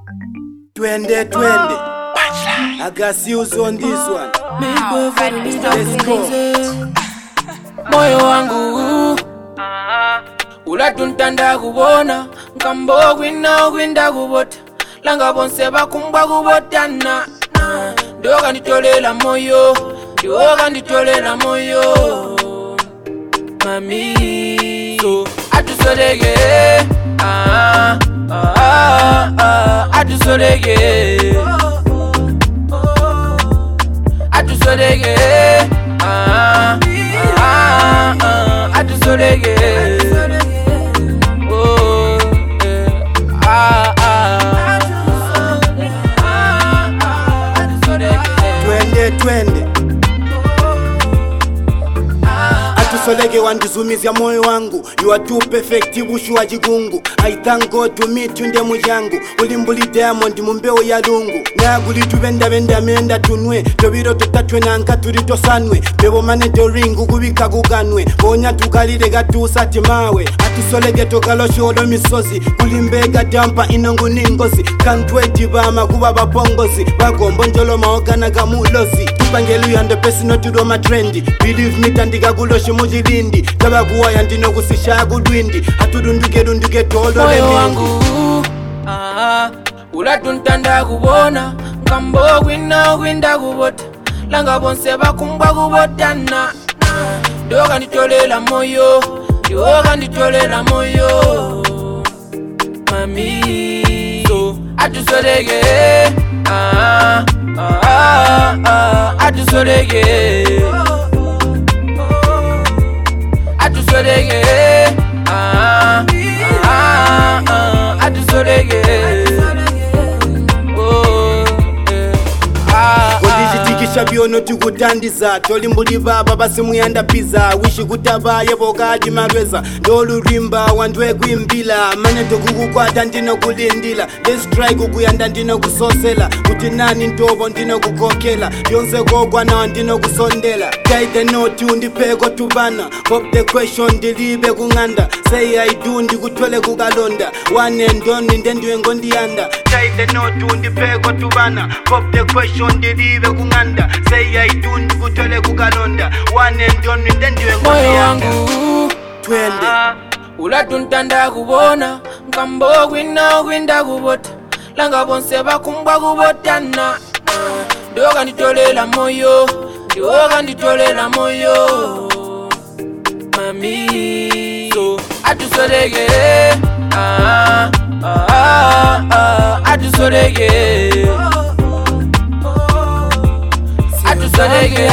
20. I got seals on this one. Let's go. Moyo wangu ulatuntanda kubona nkambo gwinda kubota langa bonse bakumbwa kubotana ndoga nditolela moyo mami so atusolege atusolege atusolege atusolege oh twende Solege wandizumizya moyo wangu. You are too perfect bushu wa jigungu. I thank God to meet you ndemu yangu. Ulimbuli diamond mumbeo ya lungu. Naguli tubenda menda tunwe. Tobiro tutatwe na anka turito sanwe. Bebo mane do ringu kubika guganwe. Bonya tukalire gatu sati mawe. Atusolege tokalo shodo misozi. Kulimbega dampa inongu ningozi. Kantweti bama kubaba pongozi. Bagombo njolo maogana gamulozi. Tupangelu yande pesi no tudo ma trendy. Believe me tandika guloshi mujilindi. Tabaguwa yandino kusisha gudwindi. Hatudunduke tolo moyo wangu ulatuntanda kubona nkambo gwinda kubota langa bonse bakumbwa kubotana doga nditolela moyo mami so atusolege atusolege atusolege atusolege Kodishitikisha biono tukutandiza. Tolimbuli baba basi muyanda pizza. Wishi kutabaye bokaji marweza. Ndolu rimba wandwe kuimbila. Mane tokuku kwa dandino kulindila. Let's try kukuyanda ndino kusosela. Kutinani ntobo ndino kukokela. Yonse kogwa na ndino kusondela. Kaide no tundi pego tubana. Pop the question dilibe kunganda. Say I do ndi kutwele kukalonda. One and done ndendwe ngondiyanda. Kaide no tundi pego tubana. Pop the question dilibe kunganda. Say I do ndi kutwele kukalonda. One and done ndendwe ngondiyanda. moyo wangu Twende ulatuntanda kubona nkambo gwinda kubota langa bonse bakumbwa kubotana doga nditolela moyo mami so atusolege atusolege atusolege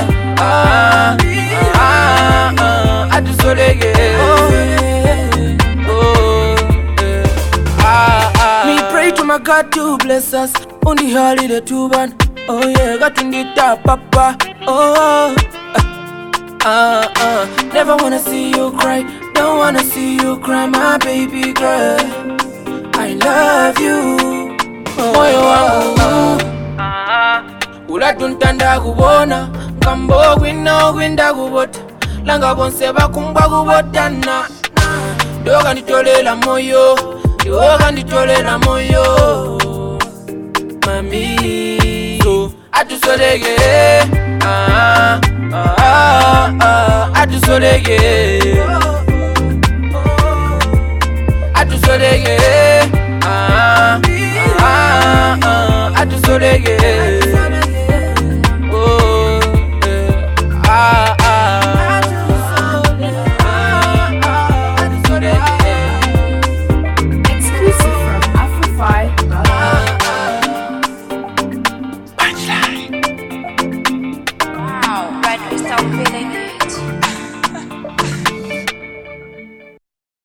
atusolege me pray to my God to bless us on the holiday to ban. Oh yeah, got in the top papa. Oh never wanna see you cry, don't wanna see you cry, my baby girl. I love you. Moyo wangu ulatuntanda kubona nkambo gwinda kubota langa bonse bakumbwa kubotana doga nditolela moyo mami so atusolege atusolege atusolege atusolege